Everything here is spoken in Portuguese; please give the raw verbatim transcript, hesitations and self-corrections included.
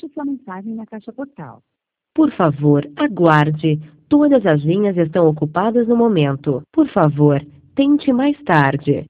Digite sua mensagem na caixa postal. Por favor, aguarde. Todas as linhas estão ocupadas no momento. Por favor, tente mais tarde.